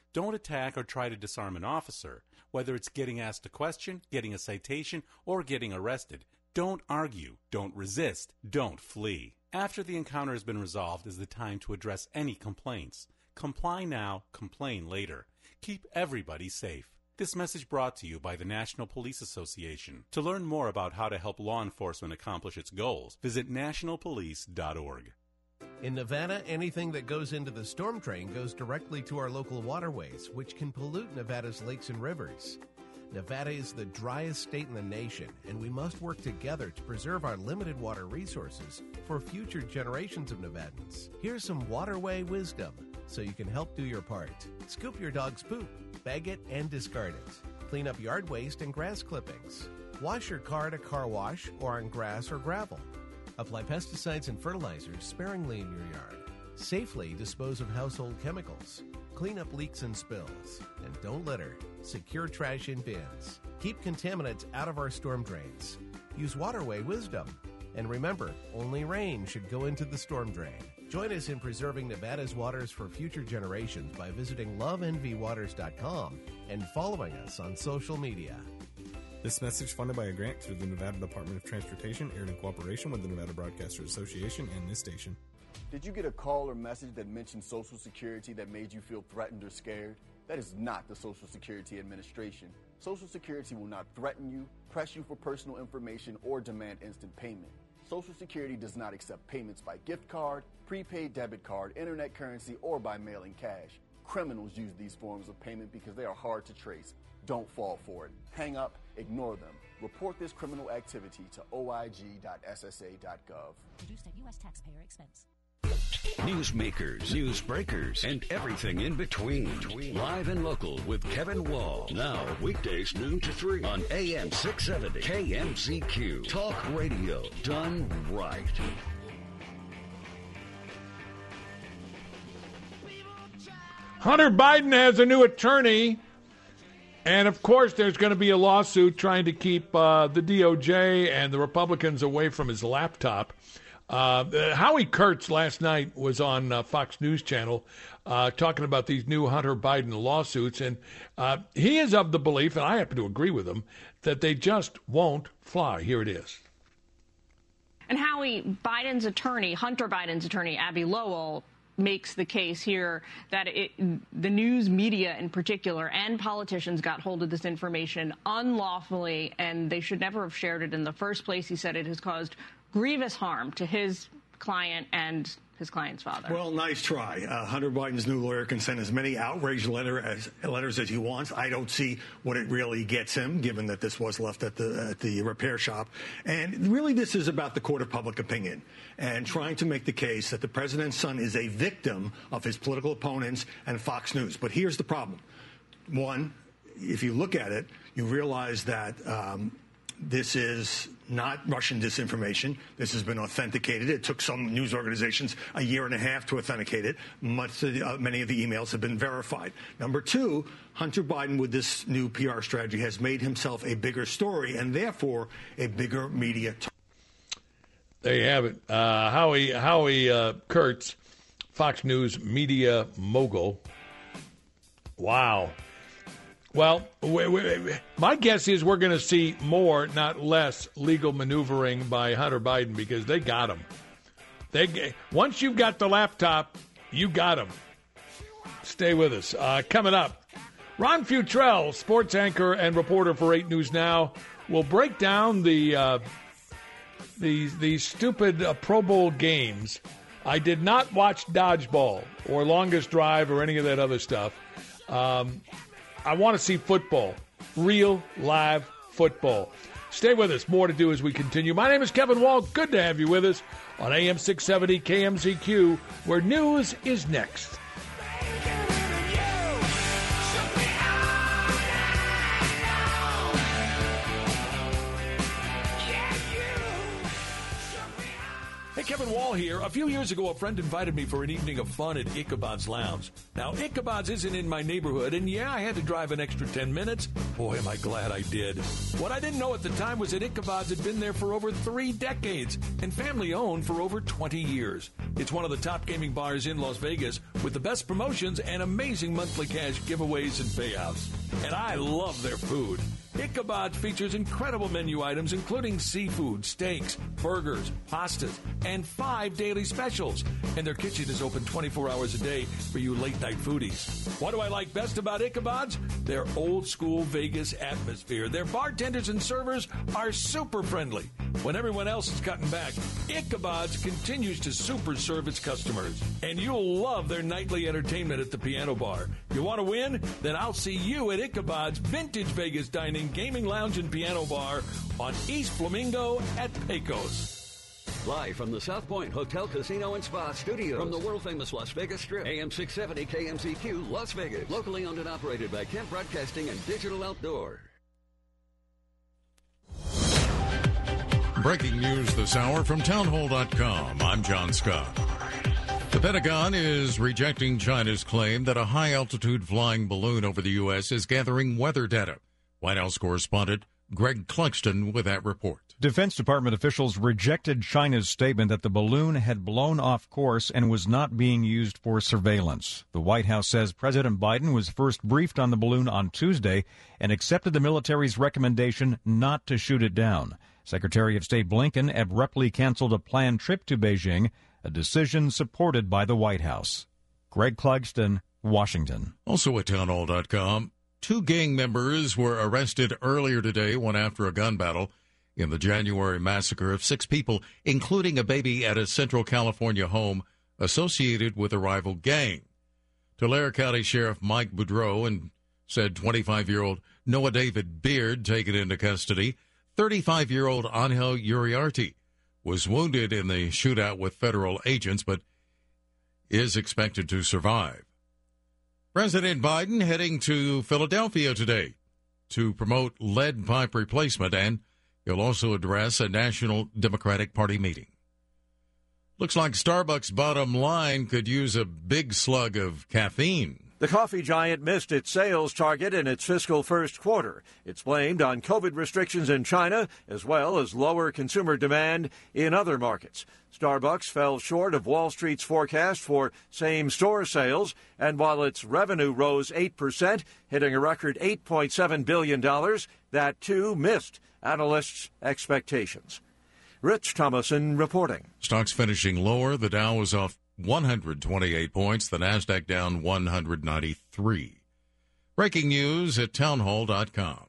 Don't attack or try to disarm an officer. Whether it's getting asked a question, getting a citation, or getting arrested, don't argue, don't resist, don't flee. After the encounter has been resolved is the time to address any complaints. Comply now, complain later. Keep everybody safe. This message brought to you by the National Police Association. To learn more about how to help law enforcement accomplish its goals, visit nationalpolice.org. In Nevada, anything that goes into the storm drain goes directly to our local waterways, which can pollute Nevada's lakes and rivers. Nevada is the driest state in the nation, and we must work together to preserve our limited water resources for future generations of Nevadans. Here's some waterway wisdom so you can help do your part. Scoop your dog's poop, bag it, and discard it. Clean up yard waste and grass clippings. Wash your car at a car wash or on grass or gravel. Apply pesticides and fertilizers sparingly in your yard. Safely dispose of household chemicals. Clean up leaks and spills. And don't litter. Secure trash in bins. Keep contaminants out of our storm drains. Use waterway wisdom. And remember, only rain should go into the storm drain. Join us in preserving Nevada's waters for future generations by visiting loveenvywaters.com and following us on social media. This message funded by a grant through the Nevada Department of Transportation, aired in cooperation with the Nevada Broadcasters Association and this station. Did you get a call or message that mentioned Social Security that made you feel threatened or scared? That is not the Social Security Administration. Social Security will not threaten you, press you for personal information, or demand instant payment. Social Security does not accept payments by gift card, prepaid debit card, internet currency, or by mailing cash. Criminals use these forms of payment because they are hard to trace. Don't fall for it. Hang up, ignore them. Report this criminal activity to oig.ssa.gov. Produced at U.S. taxpayer expense. Newsmakers, news breakers, and everything in between. Live and local with Kevin Wall. Now, weekdays noon to 3 on AM 670 KMZQ. Talk radio done right. Hunter Biden has a new attorney. And, of course, there's going to be a lawsuit trying to keep the DOJ and the Republicans away from his laptop. Howie Kurtz last night was on Fox News Channel talking about these new Hunter Biden lawsuits. And he is of the belief, and I happen to agree with him, that they just won't fly. Here it is. And Howie, Hunter Biden's attorney, Abbe Lowell, makes the case here that the news media in particular and politicians got hold of this information unlawfully, and they should never have shared it in the first place. He said it has caused grievous harm to his client and his client's father. Well, nice try. Hunter Biden's new lawyer can send as many outrage letters as he wants. I don't see what it really gets him, given that this was left at the repair shop. And really, this is about the court of public opinion and trying to make the case that the president's son is a victim of his political opponents and Fox News. But here's the problem. One, if you look at it, you realize that this is not Russian disinformation. This has been authenticated. It took some news organizations a year and a half to authenticate it. Many of the emails have been verified. Number two, Hunter Biden, with this new PR strategy, has made himself a bigger story and therefore a bigger media target. There you have it. Howie Kurtz, Fox News media mogul. Wow. Well, my guess is we're going to see more, not less, legal maneuvering by Hunter Biden because they got him. Once you've got the laptop, you got him. Stay with us. Coming up, Ron Futrell, sports anchor and reporter for 8 News Now, will break down these stupid Pro Bowl games. I did not watch Dodgeball or Longest Drive or any of that other stuff. I want to see football, real live football. Stay with us. More to do as we continue. My name is Kevin Wall. Good to have you with us on AM 670 KMZQ, where news is next. Hey, Kevin Kevin Wall here. A few years ago, a friend invited me for an evening of fun at Ichabod's Lounge. Now, Ichabod's isn't in my neighborhood, and yeah, I had to drive an extra 10 minutes. Boy, am I glad I did. What I didn't know at the time was that Ichabod's had been there for over 3 decades and family-owned for over 20 years. It's one of the top gaming bars in Las Vegas with the best promotions and amazing monthly cash giveaways and payouts. And I love their food. Ichabod features incredible menu items including seafood, steaks, burgers, pastas, and 5 daily specials. And their kitchen is open 24 hours a day for you late-night foodies. What do I like best about Ichabod's? Their old-school Vegas atmosphere. Their bartenders and servers are super friendly. When everyone else is cutting back, Ichabod's continues to super serve its customers. And you'll love their nightly entertainment at the piano bar. You want to win? Then I'll see you at Ichabod's Vintage Vegas Dining, Gaming Lounge, and Piano Bar on East Flamingo at Pecos. Live from the South Point Hotel, Casino, and Spa Studios. From the world-famous Las Vegas Strip. AM 670 KMCQ, Las Vegas. Locally owned and operated by Kent Broadcasting and Digital Outdoor. Breaking news this hour from townhall.com. I'm John Scott. The Pentagon is rejecting China's claim that a high-altitude flying balloon over the U.S. is gathering weather data. White House correspondent Greg Clugston with that report. Defense Department officials rejected China's statement that the balloon had blown off course and was not being used for surveillance. The White House says President Biden was first briefed on the balloon on Tuesday and accepted the military's recommendation not to shoot it down. Secretary of State Blinken abruptly canceled a planned trip to Beijing, a decision supported by the White House. Greg Clugston, Washington. Also at townhall.com, 2 gang members were arrested earlier today, one after a gun battle in the January massacre of 6 people, including a baby at a Central California home associated with a rival gang. Tulare County Sheriff Mike Boudreau and said 25-year-old Noah David Beard taken into custody. 35-year-old Angel Uriarte was wounded in the shootout with federal agents, but is expected to survive. President Biden heading to Philadelphia today to promote lead pipe replacement, and he'll also address a National Democratic Party meeting. Looks like Starbucks' bottom line could use a big slug of caffeine. The coffee giant missed its sales target in its fiscal first quarter. It's blamed on COVID restrictions in China, as well as lower consumer demand in other markets. Starbucks fell short of Wall Street's forecast for same-store sales, and while its revenue rose 8%, hitting a record $8.7 billion, that too missed analysts' expectations. Rich Thomason reporting. Stocks finishing lower. The Dow was off 128 points. The Nasdaq down 193. Breaking news at townhall.com.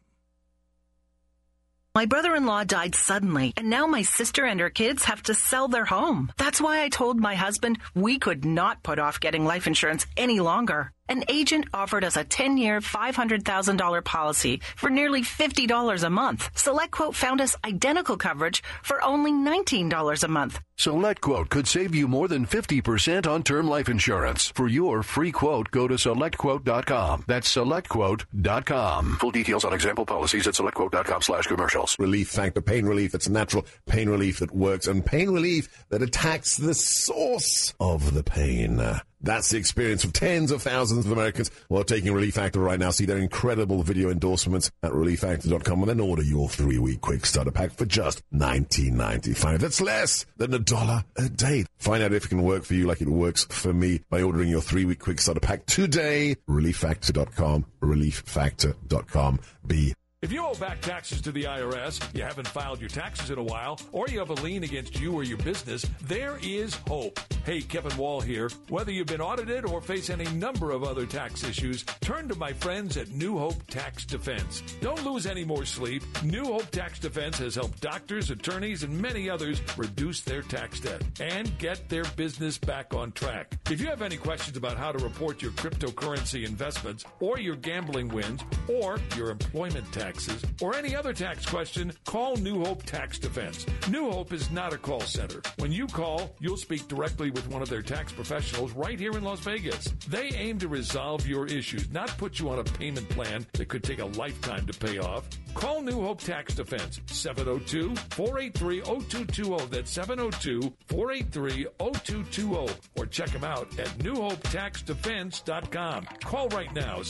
My brother-in-law died suddenly, and now my sister and her kids have to sell their home. That's why I told my husband we could not put off getting life insurance any longer. An agent offered us a 10-year, $500,000 policy for nearly $50 a month. SelectQuote found us identical coverage for only $19 a month. SelectQuote could save you more than 50% on term life insurance. For your free quote, go to SelectQuote.com. That's SelectQuote.com. Full details on example policies at SelectQuote.com/commercials. Relief Factor, pain relief that's natural, pain relief that works, and pain relief that attacks the source of the pain. That's the experience of tens of thousands of Americans who are taking Relief Factor right now. See their incredible video endorsements at ReliefFactor.com and then order your 3-week quick starter pack for just $19.95. That's less than $1 a day. Find out if it can work for you like it works for me by ordering your 3-week quick starter pack today. ReliefFactor.com, ReliefFactor.com. If you owe back taxes to the IRS, you haven't filed your taxes in a while, or you have a lien against you or your business, there is hope. Hey, Kevin Wall here. Whether you've been audited or face any number of other tax issues, turn to my friends at New Hope Tax Defense. Don't lose any more sleep. New Hope Tax Defense has helped doctors, attorneys, and many others reduce their tax debt and get their business back on track. If you have any questions about how to report your cryptocurrency investments or your gambling wins or your employment tax, taxes, or any other tax question, call New Hope Tax Defense. New Hope is not a call center. When you call, you'll speak directly with one of their tax professionals right here in Las Vegas. They aim to resolve your issues, not put you on a payment plan that could take a lifetime to pay off. Call New Hope Tax Defense, 702-483-0220. That's 702-483-0220. Or check them out at newhopetaxdefense.com. Call right now,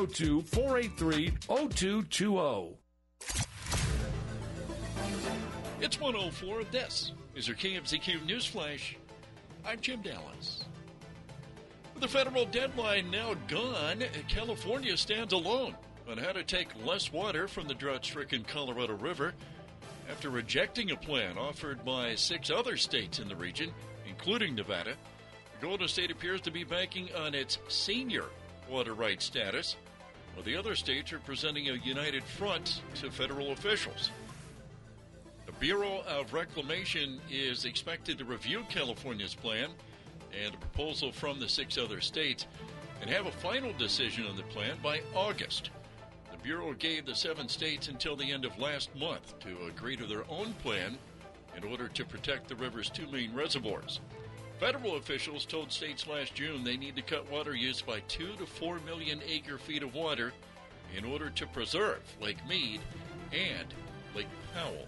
702-483-0220. It's 104. This is your KMZQ News Flash. I'm Jim Dallas. With the federal deadline now gone, California stands alone on how to take less water from the drought-stricken Colorado River after rejecting a plan offered by 6 other states in the region, including Nevada. The Golden State appears to be banking on its senior water rights status, while the other states are presenting a united front to federal officials. The Bureau of Reclamation is expected to review California's plan and a proposal from the 6 other states and have a final decision on the plan by August. The Bureau gave the 7 states until the end of last month to agree to their own plan in order to protect the river's 2 main reservoirs. Federal officials told states last June they need to cut water use by 2 to 4 million acre-feet of water in order to preserve Lake Mead and Lake Powell.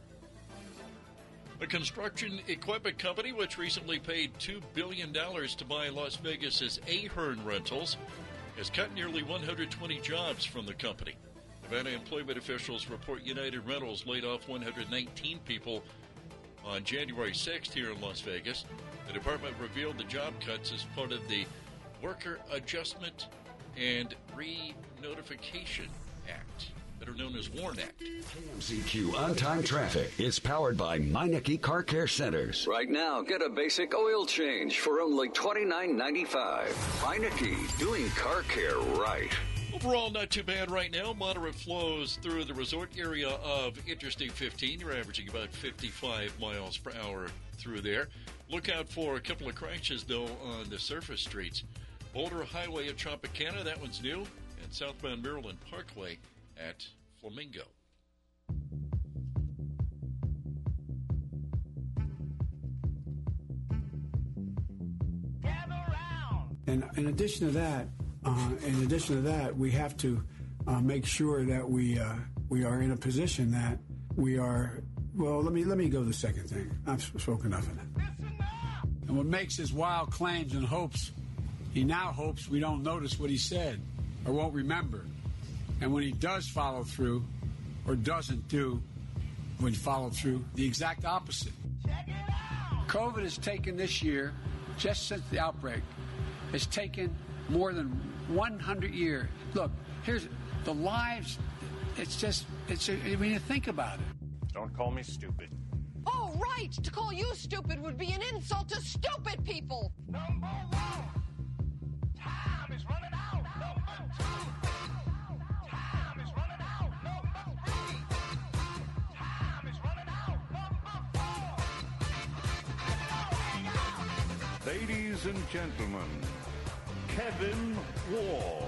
A construction equipment company which recently paid $2 billion to buy Las Vegas's Ahern Rentals has cut nearly 120 jobs from the company. Nevada employment officials report United Rentals laid off 119 people on January 6th here in Las Vegas. The department revealed the job cuts as part of the Worker Adjustment and Re-Notification Act, better known as WARN Act. KMZQ On-Time Traffic is powered by Meineke Car Care Centers. Right now, get a basic oil change for only $29.95. Meineke, doing car care right. Overall, not too bad right now. Moderate flows through the resort area of Interstate 15. You're averaging about 55 miles per hour through there. Look out for a couple of crashes, though, on the surface streets. Boulder Highway at Tropicana, that one's new, and southbound Maryland Parkway at Flamingo. And in addition to that, we have to make sure that we are in a position that we are. Well, let me go to the second thing. I've spoken enough of it. And what makes his wild claims and hopes, he now hopes we don't notice what he said or won't remember. And when he does follow through or doesn't do when he followed through, the exact opposite. COVID has taken this year, just since the outbreak, has taken more than 100 years. Look, here's the lives. I mean, think about it. Don't call me stupid. Oh, right. To call you stupid would be an insult to stupid people. Number 1. Time is running out. Number 2. Time is running out. Number 3. Time is running out. Number 4. Ladies and gentlemen, Kevin Wall.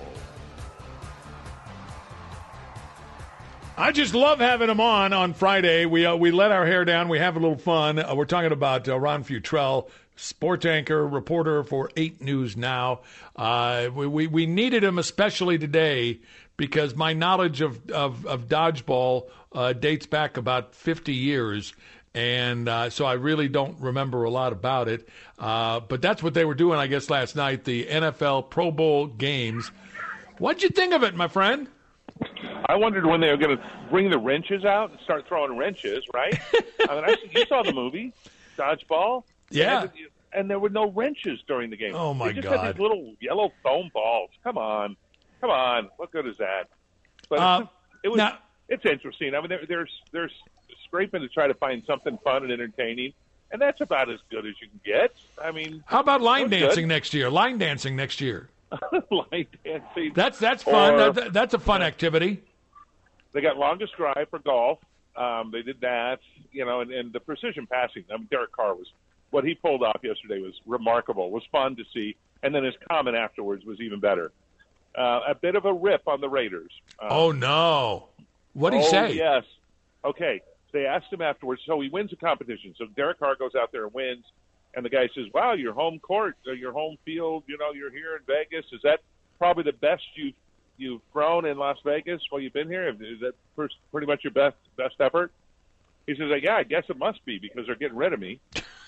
I just love having him on Friday. We let our hair down. We have a little fun. We're talking about Ron Futrell, sports anchor, reporter for 8 News Now. We needed him especially today because my knowledge of dodgeball dates back about 50 years. And so I really don't remember a lot about it. But that's what they were doing, I guess, last night, the NFL Pro Bowl games. What'd you think of it, my friend? I wondered when they were going to bring the wrenches out and start throwing wrenches, right? I mean, you saw the movie, Dodgeball? Yeah. And there were no wrenches during the game. Oh, my God. They just God. had these little yellow foam balls. Come on. What good is that? But it's interesting. I mean, they're scraping to try to find something fun and entertaining, and that's about as good as you can get. I mean, how about line dancing next year? Line dancing next year. Line dancing. That's fun. That's a fun activity. They got longest drive for golf. They did that, and the precision passing. I mean, Derek Carr what he pulled off yesterday was remarkable. It was fun to see, and then his comment afterwards was even better. A bit of a rip on the Raiders. Oh no! What'd he say? Yes. Okay. They asked him afterwards. So he wins the competition. So Derek Carr goes out there and wins. And the guy says, wow, your home court, your home field, you're here in Vegas. Is that probably the best you've thrown in Las Vegas while you've been here? Is that pretty much your best effort? He says, yeah, I guess it must be because they're getting rid of me.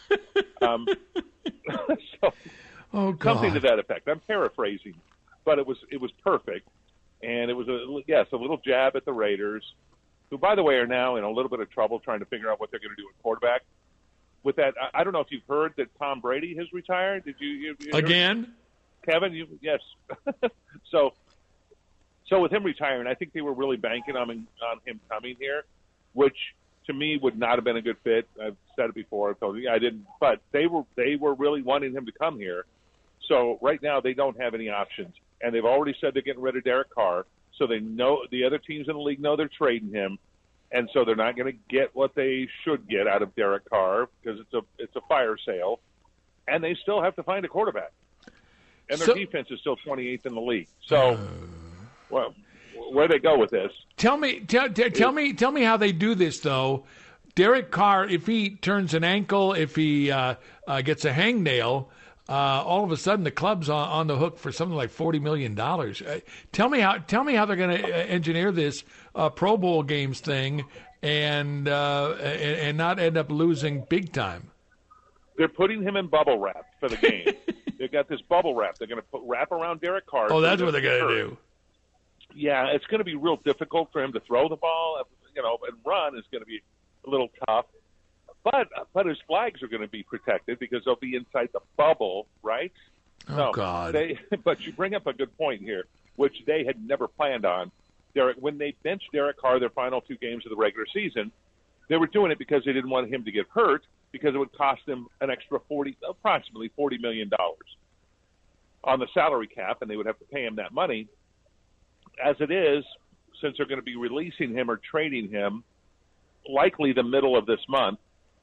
So, something to that effect. I'm paraphrasing, but it was perfect, and it was a little jab at the Raiders, who, by the way, are now in a little bit of trouble trying to figure out what they're going to do at quarterback. With that, I don't know if you've heard that Tom Brady has retired. Did you again, Kevin? Yes. So with him retiring, I think they were really banking on him coming here, which to me would not have been a good fit. I've said it before. I told you I didn't, but they were really wanting him to come here. So right now they don't have any options, and they've already said they're getting rid of Derek Carr. So they know the other teams in the league know they're trading him, and so they're not going to get what they should get out of Derek Carr because it's a fire sale, and they still have to find a quarterback, and their defense is still 28th in the league. So, well, where they go with this? Tell me how they do this though. Derek Carr, if he turns an ankle, if he gets a hangnail, all of a sudden the club's on the hook for something like $40 million. Tell me how they're going to engineer this Pro Bowl games thing and not end up losing big time. They're putting him in bubble wrap for the game. They've got this bubble wrap. They're going to wrap around Derek Carr. Oh, that's what they're going to do. Yeah, it's going to be real difficult for him to throw the ball, and run is going to be a little tough. But his flags are going to be protected because they'll be inside the bubble, right? Oh, God. But you bring up a good point here, which they had never planned on. When they benched Derek Carr their final 2 games of the regular season, they were doing it because they didn't want him to get hurt because it would cost them an extra approximately $40 million on the salary cap, and they would have to pay him that money. As it is, since they're going to be releasing him or trading him likely the middle of this month,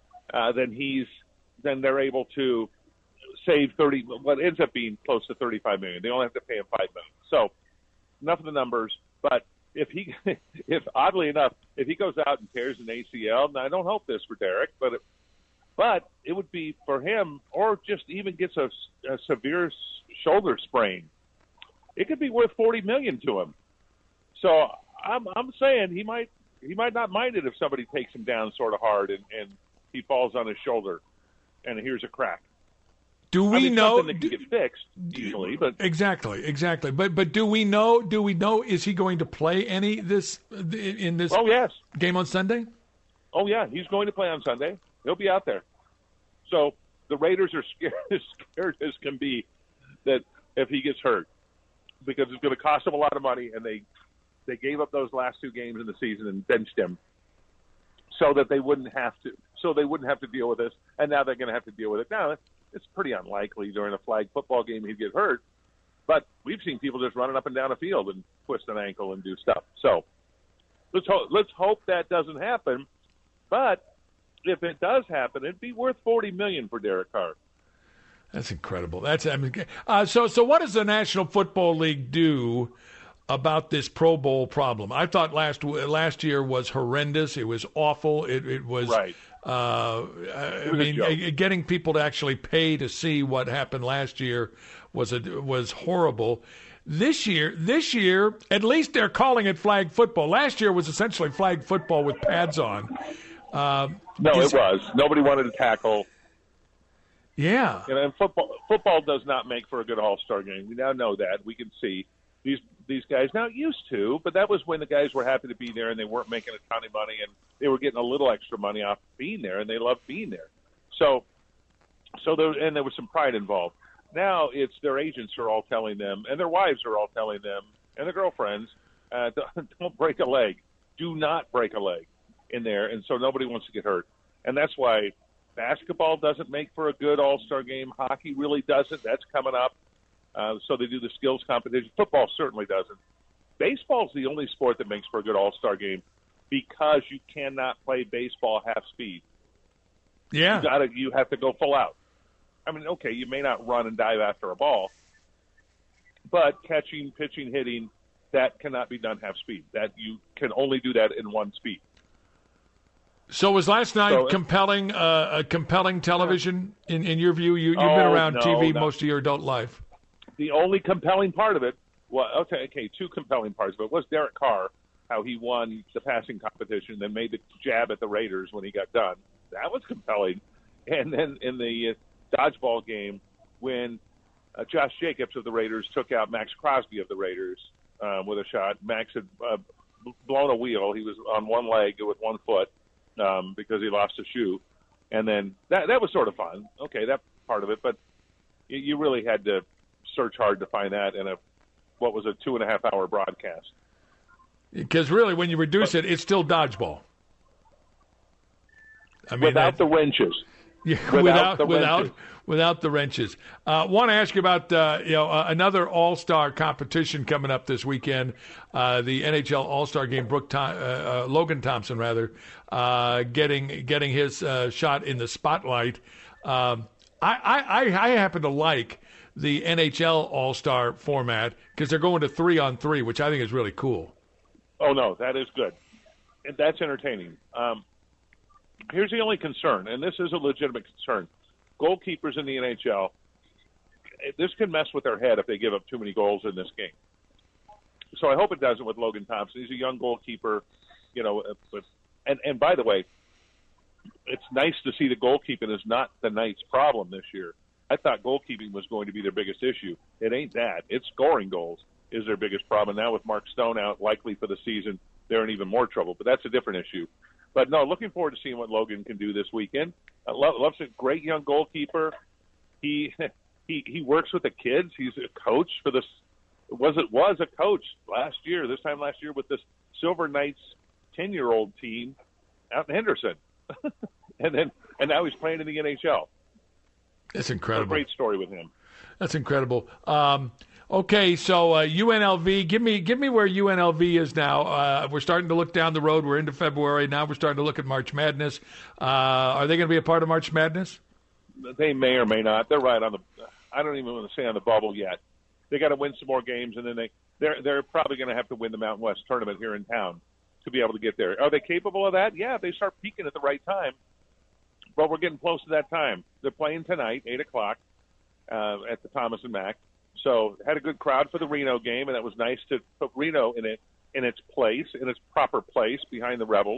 then they're able to save what ends up being close to $35 million. They only have to pay him $5 million. So enough of the numbers. But if oddly enough, if he goes out and tears an ACL, and I don't hope this for Derek, but it would be for him, or just even gets a severe shoulder sprain, it could be worth $40 million to him. So I'm saying he might not mind it if somebody takes him down sort of hard and he falls on his shoulder and here's a crack. Do we know that can get fixed easily? But exactly. But do we know? Is he going to play in this? Oh, yes. Game on Sunday? Oh yeah, he's going to play on Sunday. He'll be out there. So the Raiders are scared as can be that if he gets hurt, because it's going to cost them a lot of money, and they gave up those last 2 games in the season and benched him so that they wouldn't have to deal with this, and now they're going to have to deal with it. Now, it's pretty unlikely during a flag football game he'd get hurt, but we've seen people just running up and down a field and twist an ankle and do stuff. So let's hope that doesn't happen, but if it does happen, it'd be worth $40 million for Derek Carr. That's incredible. So what does the National Football League do about this Pro Bowl problem? I thought last year was horrendous. It was awful. It was right. Getting people to actually pay to see what happened last year was horrible. This year, at least they're calling it flag football. Last year was essentially flag football with pads on. It was. Nobody wanted to tackle. Yeah. And football does not make for a good All-Star game. We now know that. We can see these guys now used to, but that was when the guys were happy to be there and they weren't making a ton of money and they were getting a little extra money off being there and they loved being there. So there was some pride involved. Now it's their agents are all telling them, and their wives are all telling them, and their girlfriends, don't break a leg. Do not break a leg in there, and so nobody wants to get hurt. And that's why basketball doesn't make for a good All-Star game. Hockey really doesn't. That's coming up. So they do the skills competition. Football certainly doesn't. Baseball's the only sport that makes for a good All-Star game because you cannot play baseball half speed. Yeah. You have to go full out. I mean, okay, you may not run and dive after a ball, but catching, pitching, hitting, that cannot be done half speed. That you can only do that in one speed. So was last night compelling television in your view? You've been around TV most of your adult life. The only compelling part of it was, two compelling parts of it was Derek Carr, how he won the passing competition, then made the jab at the Raiders when he got done. That was compelling. And then in the dodgeball game, when Josh Jacobs of the Raiders took out Max Crosby of the Raiders with a shot. Max had blown a wheel. He was on one leg with one foot because he lost a shoe. And then that was sort of fun. Okay, that part of it. But you really had to search hard to find that in what was a 2.5-hour broadcast. Because really, when you reduce it, it's still dodgeball. I mean, without the wrenches. Yeah, without the wrenches. Want to ask you about another All-Star competition coming up this weekend. The NHL All-Star game. Logan Thompson getting his shot in the spotlight. I happen to like the NHL All-Star format because they're going to 3-on-3, which I think is really cool. Oh no, that is good. That's entertaining. Here's the only concern, and this is a legitimate concern. Goalkeepers in the NHL, this can mess with their head if they give up too many goals in this game. So I hope it doesn't with Logan Thompson. He's a young goalkeeper, and by the way, it's nice to see the goalkeeping is not the Knights' problem this year. I thought goalkeeping was going to be their biggest issue. It ain't that. It's scoring goals is their biggest problem. Now with Mark Stone out likely for the season, they're in even more trouble, but that's a different issue. But no, looking forward to seeing what Logan can do this weekend. Love's a great young goalkeeper. He works with the kids. He's a coach for this. Was a coach this time last year with this Silver Knights 10-year-old team out in Henderson, and now he's playing in the NHL. That's incredible. A great story with him. That's incredible. Okay, so UNLV, give me where UNLV is now. We're starting to look down the road. We're into February. Now we're starting to look at March Madness. Are they going to be a part of March Madness? They may or may not. They're right on the – I don't even want to say on the bubble yet. They got to win some more games, and then they're probably going to have to win the Mountain West tournament here in town to be able to get there. Are they capable of that? Yeah, if they start peaking at the right time. But we're getting close to that time. They're playing tonight, 8 o'clock, at the Thomas and Mack. So had a good crowd for the Reno game, and it was nice to put Reno in its proper place behind the Rebels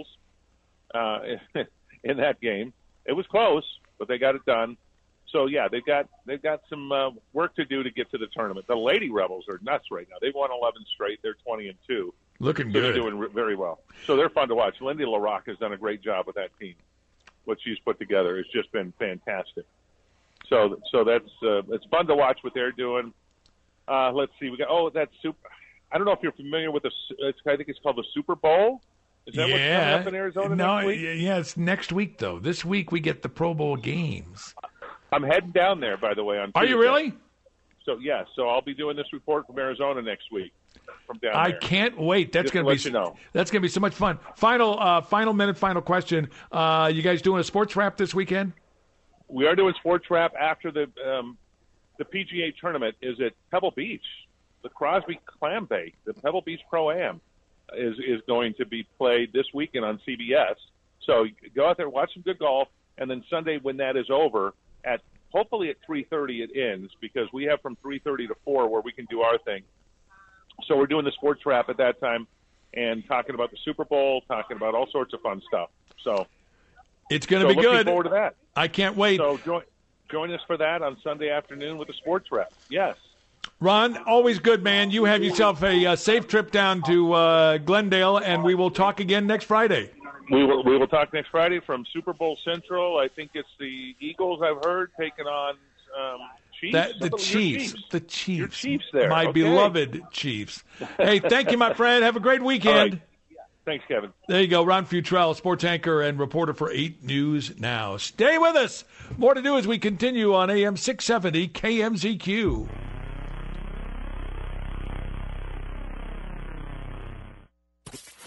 in that game. It was close, but they got it done. So yeah, they've got some work to do to get to the tournament. The Lady Rebels are nuts right now. They've won 11 straight. They're 20-2. Looking good. They're doing very well. So they're fun to watch. Lindy LaRocque has done a great job with that team. What she's put together has just been fantastic. So that's it's fun to watch what they're doing. Let's see. We got that's super. I don't know if you're familiar with I think it's called the Super Bowl. Is that what's coming up in Arizona next week? Yeah, it's next week though. This week we get the Pro Bowl games. I'm heading down there, by the way. On Tuesday. Are you really? So yeah. So I'll be doing this report from Arizona next week. From down I there. Can't wait. That's going to be that's going to be so much fun. Final question. You guys doing a sports wrap this weekend? We are doing sports wrap after the PGA tournament is at Pebble Beach. The Crosby Clam Bake, the Pebble Beach Pro-Am, is going to be played this weekend on CBS. So go out there, watch some good golf, and then Sunday when that is over, hopefully at 3:30 it ends, because we have from 3:30 to 4 where we can do our thing. So we're doing the sports wrap at that time and talking about the Super Bowl, talking about all sorts of fun stuff. So it's going to be good. Looking forward to that. I can't wait. So join us for that on Sunday afternoon with the sports wrap. Yes. Ron, always good, man. You have yourself a safe trip down to Glendale, and we will talk again next Friday. We will talk next Friday from Super Bowl Central. I think it's the Eagles, I've heard, taking on Chiefs. The Chiefs. Your Chiefs there. My beloved Chiefs. Hey, thank you, my friend. Have a great weekend. Right. Thanks, Kevin. There you go. Ron Futrell, sports anchor and reporter for 8 News Now. Stay with us. More to do as we continue on AM 670 KMZQ.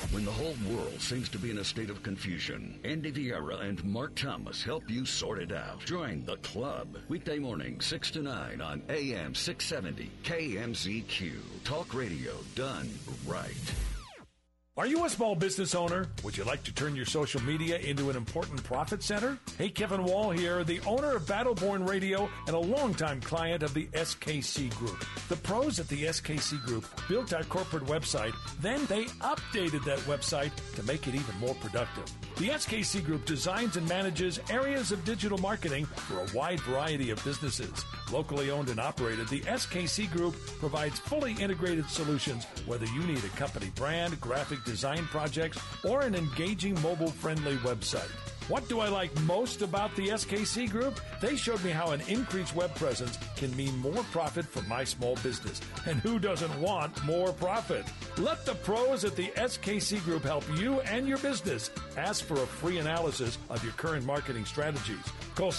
When the whole world seems to be in a state of confusion, Andy Vieira and Mark Thomas help you sort it out. Join the club. Weekday morning, 6 to 9 on AM 670 KMZQ. Talk radio done right. Are you a small business owner? Would you like to turn your social media into an important profit center? Hey, Kevin Wall here, the owner of Battleborn Radio and a longtime client of the SKC Group. The pros at the SKC Group built our corporate website, then they updated that website to make it even more productive. The SKC Group designs and manages areas of digital marketing for a wide variety of businesses. Locally owned and operated, the SKC Group provides fully integrated solutions, whether you need a company brand, graphic design projects, or an engaging mobile-friendly website. What do I like most about the SKC Group? They showed me how an increased web presence can mean more profit for my small business. And who doesn't want more profit? Let the pros at the SKC Group help you and your business. Ask for a free analysis of your current marketing strategies. Call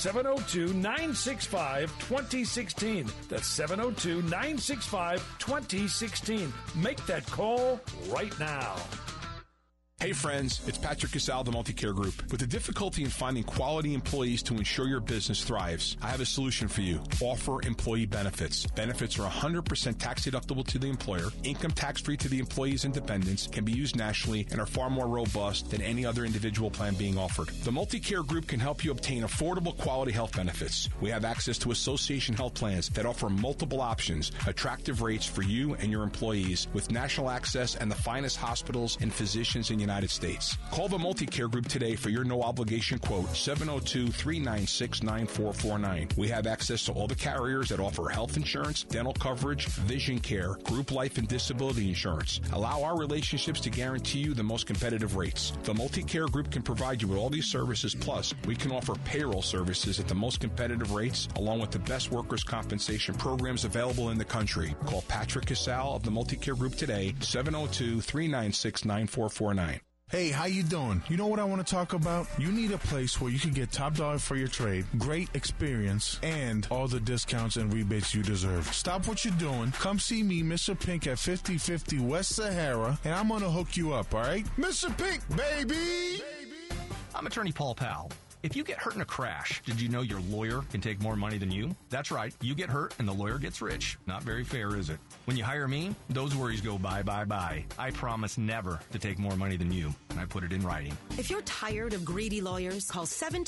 702-965-2016. That's 702-965-2016. Make that call right now. Hey friends, it's Patrick Casal, the Multicare Group. With the difficulty in finding quality employees to ensure your business thrives, I have a solution for you. Offer employee benefits. Benefits are 100% tax deductible to the employer, income tax-free to the employee's and dependents, can be used nationally, and are far more robust than any other individual plan being offered. The Multicare Group can help you obtain affordable quality health benefits. We have access to association health plans that offer multiple options, attractive rates for you and your employees, with national access and the finest hospitals and physicians in the United States. Call the Multicare Group today for your no-obligation quote, 702-396-9449. We have access to all the carriers that offer health insurance, dental coverage, vision care, group life and disability insurance. Allow our relationships to guarantee you the most competitive rates. The Multicare Group can provide you with all these services, plus we can offer payroll services at the most competitive rates, along with the best workers' compensation programs available in the country. Call Patrick Casal of the Multicare Group today, 702-396-9449. Hey, how you doing? You know what I want to talk about? You need a place where you can get top dollar for your trade, great experience, and all the discounts and rebates you deserve. Stop what you're doing. Come see me, Mr. Pink, at 5050 West Sahara, and I'm going to hook you up, all right? Mr. Pink, baby! I'm attorney Paul Powell. If you get hurt in a crash, did you know your lawyer can take more money than you? That's right. You get hurt and the lawyer gets rich. Not very fair, is it? When you hire me, those worries go bye, bye, bye. I promise never to take more money than you, and I put it in writing. If you're tired of greedy lawyers, call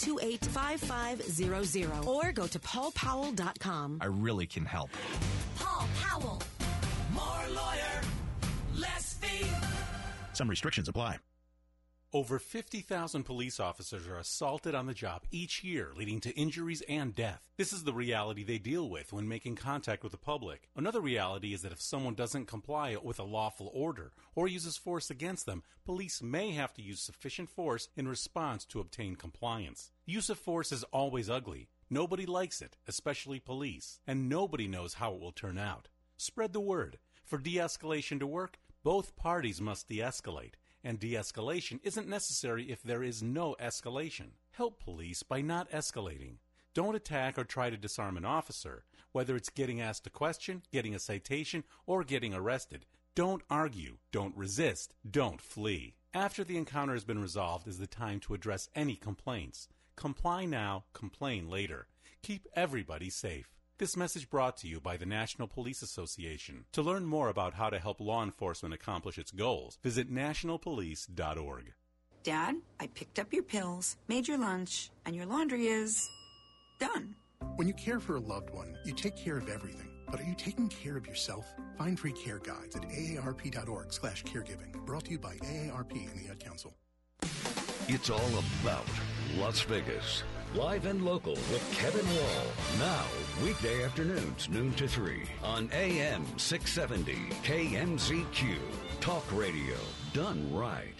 728-5500 or go to paulpowell.com. I really can help. Paul Powell. More lawyer, less fee. Some restrictions apply. Over 50,000 police officers are assaulted on the job each year, leading to injuries and death. This is the reality they deal with when making contact with the public. Another reality is that if someone doesn't comply with a lawful order or uses force against them, police may have to use sufficient force in response to obtain compliance. The use of force is always ugly. Nobody likes it, especially police, and nobody knows how it will turn out. Spread the word. For de-escalation to work, both parties must de-escalate. And de-escalation isn't necessary if there is no escalation. Help police by not escalating. Don't attack or try to disarm an officer, whether it's getting asked a question, getting a citation, or getting arrested. Don't argue, don't resist, don't flee. After the encounter has been resolved is the time to address any complaints. Comply now, complain later. Keep everybody safe. This message brought to you by the National Police Association. To learn more about how to help law enforcement accomplish its goals, visit nationalpolice.org. Dad, I picked up your pills, made your lunch, and your laundry is done. When you care for a loved one, you take care of everything. But are you taking care of yourself? Find free care guides at aarp.org/caregiving. Brought to you by AARP and the Ad Council. It's all about Las Vegas. Live and local with Kevin Wall. Now, weekday afternoons, noon to 3 on AM 670 KMZQ. Talk radio done right.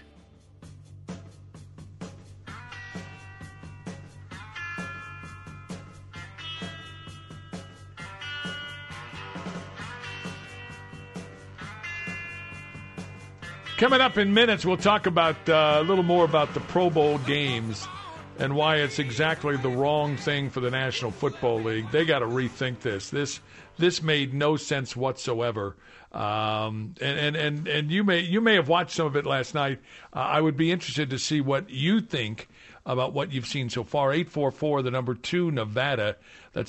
Coming up in minutes, we'll talk about a little more about the Pro Bowl games. and why it's exactly the wrong thing for the National Football League. They got to rethink this. This made no sense whatsoever. And you may have watched some of it last night. I would be interested to see what you think about what you've seen so far. 844, the number 2, Nevada. That's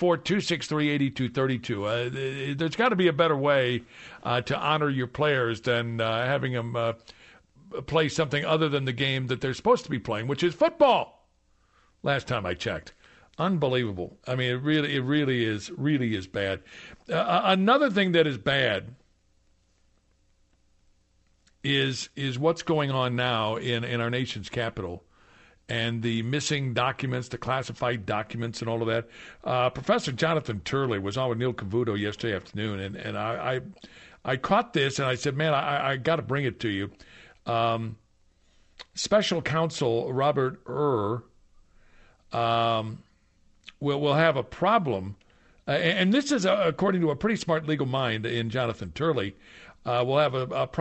844-263-8232. There's got to be a better way to honor your players than having them play something other than the game that they're supposed to be playing, which is football. Last time I checked. Unbelievable. I mean, it really is bad. Another thing that is bad is what's going on now in our nation's capital, and the missing documents, the classified documents, and all of that. Professor Jonathan Turley was on with Neil Cavuto yesterday afternoon, and I caught this, and I said, man, I got to bring it to you. Special Counsel Robert will have a problem, and this is according to a pretty smart legal mind in Jonathan Turley. Will have a problem